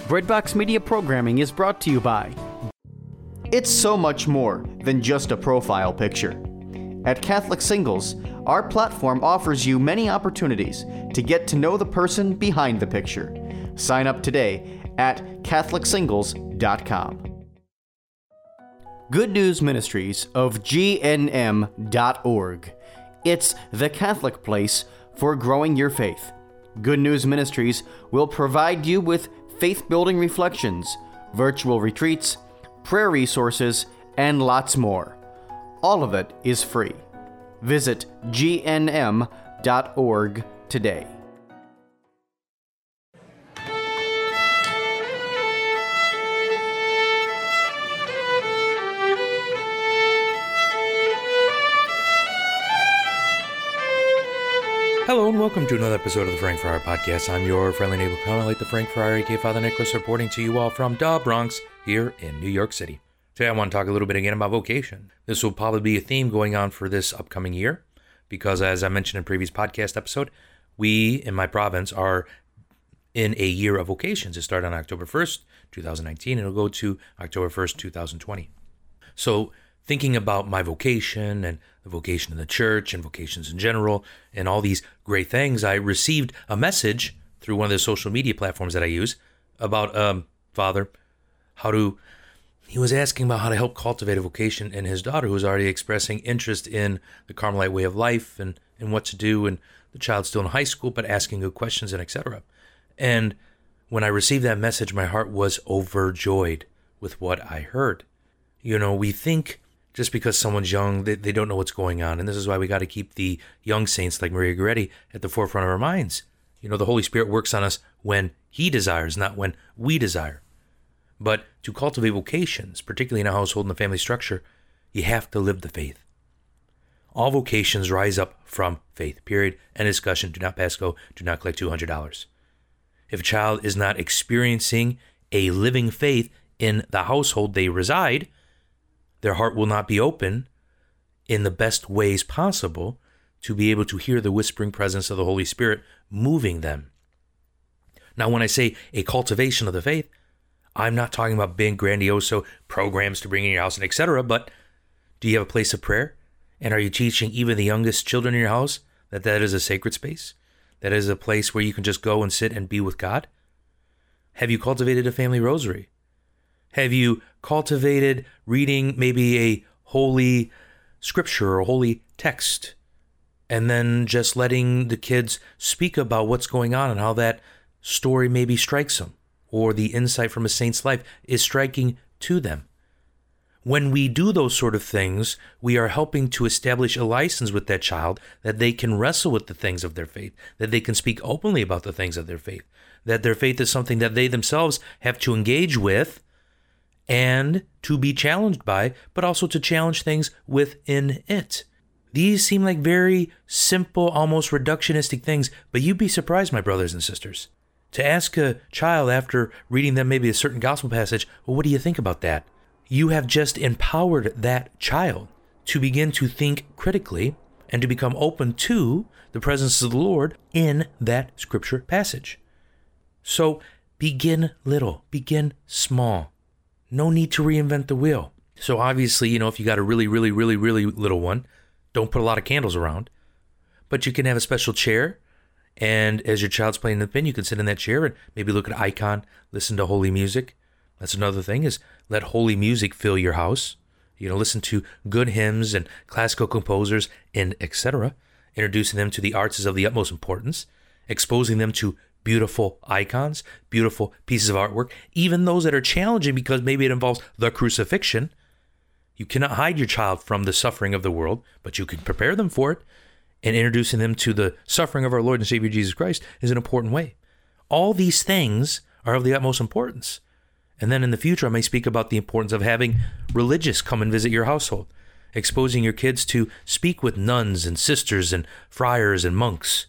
Breadbox Media programming is brought to you by... It's so much more than just a profile picture. At Catholic Singles, our platform offers you many opportunities to get to know the person behind the picture. Sign up today at CatholicSingles.com. Good News Ministries of GNM.org. It's the Catholic place for growing your faith. Good News Ministries will provide you with faith-building reflections, virtual retreats, prayer resources, and lots more. All of it is free. Visit GNM.org today. Hello and welcome to another episode of the Frank Fryer Podcast. I'm your friendly neighbor, like the Frank Fryer, aka Father Nicholas, reporting to you all from the Bronx here in New York City. Today I want to talk a little bit again about vocation. This will probably be a theme going on for this upcoming year because, as I mentioned in a previous podcast episode, we in my province are in a year of vocations. It started on October 1st, 2019, and it'll go to October 1st, 2020. So thinking about my vocation and the vocation in the church and vocations in general and all these great things, I received a message through one of the social media platforms that I use about Father, he was asking about how to help cultivate a vocation in his daughter who was already expressing interest in the Carmelite way of life and what to do, and the child's still in high school but asking good questions and etc. And when I received that message, my heart was overjoyed with what I heard. You know, we think just because someone's young, they don't know what's going on. And this is why we got to keep the young saints like Maria Goretti at the forefront of our minds. You know, the Holy Spirit works on us when He desires, not when we desire. But to cultivate vocations, particularly in a household and the family structure, you have to live the faith. All vocations rise up from faith, period. End discussion. Do not pass go. Do not collect $200. If a child is not experiencing a living faith in the household they reside, their heart will not be open in the best ways possible to be able to hear the whispering presence of the Holy Spirit moving them. Now, when I say a cultivation of the faith, I'm not talking about big, grandiose programs to bring in your house and etc., but do you have a place of prayer? And are you teaching even the youngest children in your house that is a sacred space? That is a place where you can just go and sit and be with God? Have you cultivated a family rosary? Have you cultivated reading maybe a holy scripture or holy text and then just letting the kids speak about what's going on and how that story maybe strikes them or the insight from a saint's life is striking to them? When we do those sort of things, we are helping to establish a license with that child that they can wrestle with the things of their faith, that they can speak openly about the things of their faith, that their faith is something that they themselves have to engage with and to be challenged by, but also to challenge things within it. These seem like very simple, almost reductionistic things, but you'd be surprised, my brothers and sisters, to ask a child after reading them maybe a certain gospel passage, well, what do you think about that? You have just empowered that child to begin to think critically and to become open to the presence of the Lord in that scripture passage. So begin little, begin small. No need to reinvent the wheel. So obviously, you know, if you got a really, really, really, really little one, don't put a lot of candles around. But you can have a special chair, and as your child's playing the pin, you can sit in that chair and maybe look at an icon, listen to holy music. That's another thing, is let holy music fill your house. You know, listen to good hymns and classical composers and etc. Introducing them to the arts is of the utmost importance. Exposing them to beautiful icons, beautiful pieces of artwork, even those that are challenging because maybe it involves the crucifixion. You cannot hide your child from the suffering of the world, but you can prepare them for it, and introducing them to the suffering of our Lord and Savior Jesus Christ is an important way. All these things are of the utmost importance. And then in the future, I may speak about the importance of having religious come and visit your household, exposing your kids to speak with nuns and sisters and friars and monks.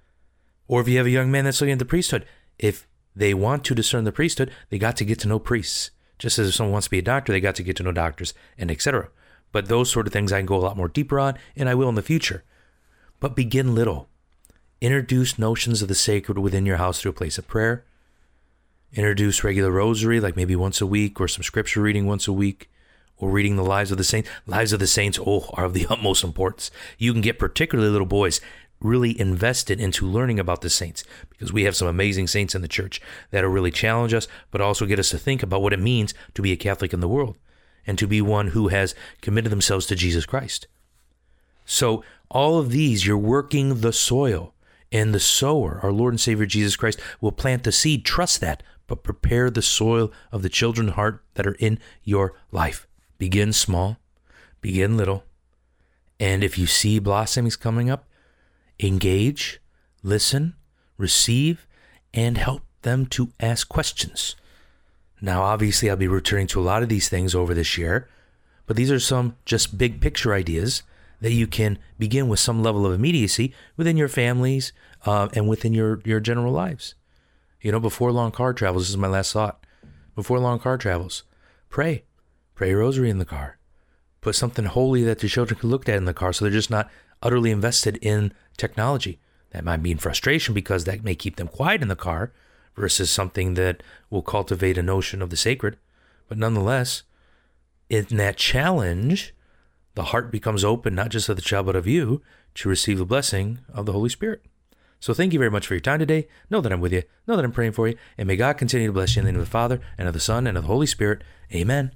Or if you have a young man that's looking at the priesthood, if they want to discern the priesthood, they got to get to know priests. Just as if someone wants to be a doctor, they got to get to know doctors, and etc. But those sort of things I can go a lot more deeper on, and I will in the future. But begin little. Introduce notions of the sacred within your house through a place of prayer. introduce regular rosary, like maybe once a week, or some scripture reading once a week, or reading the Lives of the Saints. Lives of the Saints, are of the utmost importance. You can get particularly little boys really invested into learning about the saints, because we have some amazing saints in the church that'll really challenge us, but also get us to think about what it means to be a Catholic in the world and to be one who has committed themselves to Jesus Christ. So all of these, you're working the soil, and the sower, our Lord and Savior Jesus Christ, will plant the seed. Trust that, but prepare the soil of the children's heart that are in your life. Begin small, begin little, and if you see blossomings coming up, engage, listen, receive, and help them to ask questions. Now, obviously, I'll be returning to a lot of these things over this year, but these are some just big picture ideas that you can begin with some level of immediacy within your families and within your general lives. Before long car travels, this is my last thought. Before long car travels, pray. Pray a rosary in the car. Put something holy that the children can look at in the car so they're just not utterly invested in technology. That might mean frustration because that may keep them quiet in the car versus something that will cultivate a notion of the sacred. But nonetheless, in that challenge, the heart becomes open, not just of the child, but of you, to receive the blessing of the Holy Spirit. So thank you very much for your time today. Know that I'm with you. Know that I'm praying for you. And may God continue to bless you in the name of the Father, and of the Son, and of the Holy Spirit. Amen.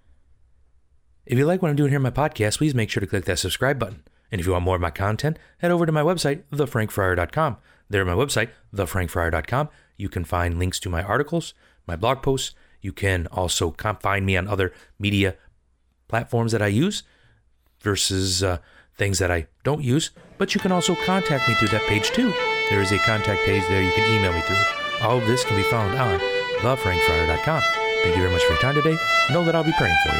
If you like what I'm doing here on my podcast, please make sure to click that subscribe button. And if you want more of my content, head over to my website, thefrankfriar.com. There at my website, thefrankfriar.com, you can find links to my articles, my blog posts. You can also find me on other media platforms that I use versus things that I don't use. But you can also contact me through that page too. There is a contact page there you can email me through. All of this can be found on thefrankfriar.com. Thank you very much for your time today. Know that I'll be praying for you.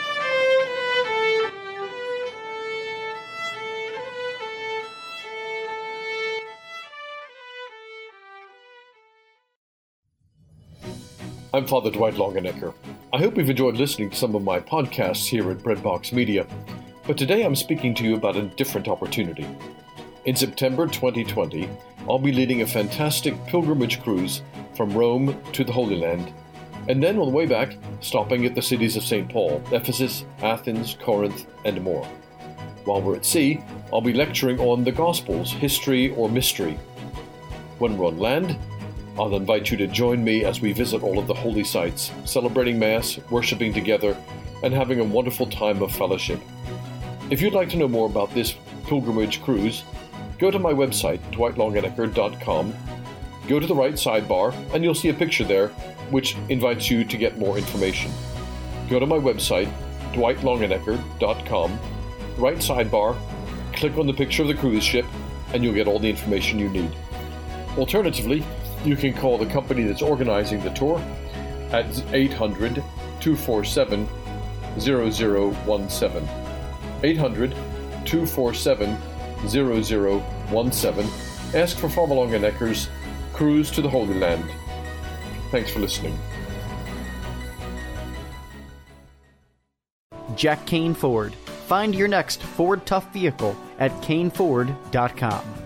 I'm Father Dwight Longenecker. I hope you've enjoyed listening to some of my podcasts here at Breadbox Media, but today I'm speaking to you about a different opportunity. In September 2020, I'll be leading a fantastic pilgrimage cruise from Rome to the Holy Land, and then on the way back, stopping at the cities of St. Paul, Ephesus, Athens, Corinth, and more. While we're at sea, I'll be lecturing on the Gospels, history or mystery. When we're on land, I'll invite you to join me as we visit all of the holy sites, celebrating Mass, worshiping together, and having a wonderful time of fellowship. If you'd like to know more about this pilgrimage cruise, go to my website, dwightlongenecker.com, go to the right sidebar, and you'll see a picture there which invites you to get more information. Go to my website, dwightlongenecker.com, right sidebar, click on the picture of the cruise ship, and you'll get all the information you need. Alternatively, you can call the company that's organizing the tour at 800-247-0017. 800-247-0017. Ask for Father Longenecker's Cruise to the Holy Land. Thanks for listening. Jack Kane Ford. Find your next Ford Tough vehicle at kaneford.com.